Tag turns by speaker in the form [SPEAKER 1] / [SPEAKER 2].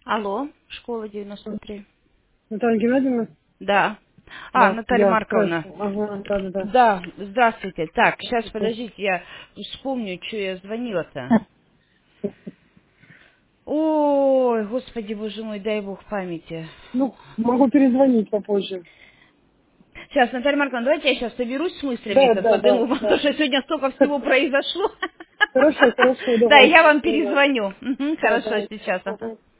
[SPEAKER 1] Алло, школа 93.
[SPEAKER 2] Наталья Геннадьевна?
[SPEAKER 1] Да.
[SPEAKER 2] Да,
[SPEAKER 1] Наталья
[SPEAKER 2] я,
[SPEAKER 1] Марковна.
[SPEAKER 2] здравствуйте. Ага, да.
[SPEAKER 1] Да, здравствуйте. Так, сейчас
[SPEAKER 2] Ага.
[SPEAKER 1] подождите, я вспомню, что я звонила-то. Ой, господи, боже мой, дай бог памяти.
[SPEAKER 2] Ну, могу перезвонить попозже.
[SPEAKER 1] Сейчас, Наталья Марковна, давайте я сейчас соберусь с
[SPEAKER 2] Да,
[SPEAKER 1] мыслями-то,
[SPEAKER 2] да, да,
[SPEAKER 1] потому
[SPEAKER 2] да.
[SPEAKER 1] что сегодня столько всего произошло.
[SPEAKER 2] Хорошо,
[SPEAKER 1] Да, и я
[SPEAKER 2] давайте.
[SPEAKER 1] вам
[SPEAKER 2] Ага.
[SPEAKER 1] перезвоню. Мгм,
[SPEAKER 2] Да,
[SPEAKER 1] хорошо,
[SPEAKER 2] давайте.
[SPEAKER 1] сейчас. Ага.
[SPEAKER 2] Ага.